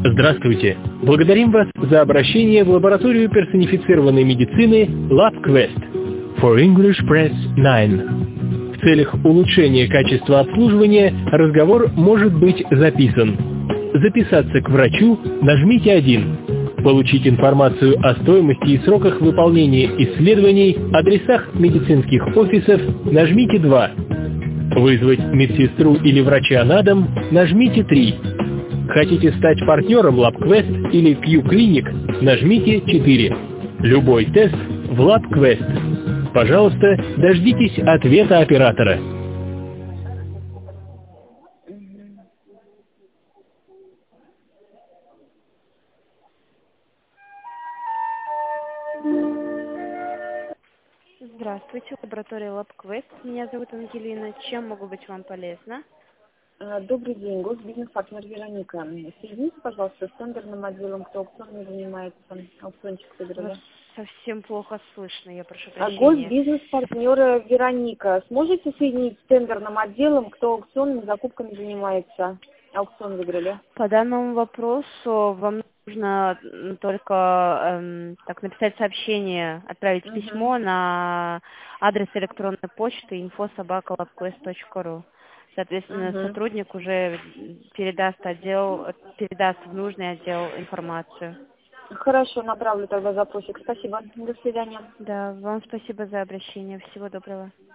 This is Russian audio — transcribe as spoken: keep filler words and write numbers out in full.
Здравствуйте! Благодарим вас за обращение в лабораторию персонифицированной медицины LabQuest. For English Press nine. В целях улучшения качества обслуживания разговор может быть записан. Записаться к врачу нажмите один. Получить информацию о стоимости и сроках выполнения исследований, адресах медицинских офисов нажмите два. Вызвать медсестру или врача на дом нажмите три. Хотите стать партнером LabQuest или Q-Clinic, нажмите четыре. Любой тест в LabQuest. Пожалуйста, дождитесь ответа оператора. Здравствуйте, лаборатория LabQuest. Меня зовут Ангелина. Чем могу быть вам полезна? Добрый день, госбизнес-партнер Вероника. Соедините, пожалуйста, с тендерным отделом, кто аукционами занимается, аукциончик собирали. Вас совсем плохо слышно, я прошу А прощения. госбизнес-партнера Вероника. Сможете соединить с тендерным отделом, кто аукционными закупками занимается? Аукцион выиграли. По данному вопросу вам нужно только эм, так написать сообщение, отправить Угу. письмо на адрес электронной почты инфо собака лабквест точка ру. Соответственно, Угу. сотрудник уже передаст отдел, передаст в нужный отдел информацию. Хорошо, направлю тогда запросик. Спасибо. До свидания. Да, вам спасибо за обращение. Всего доброго.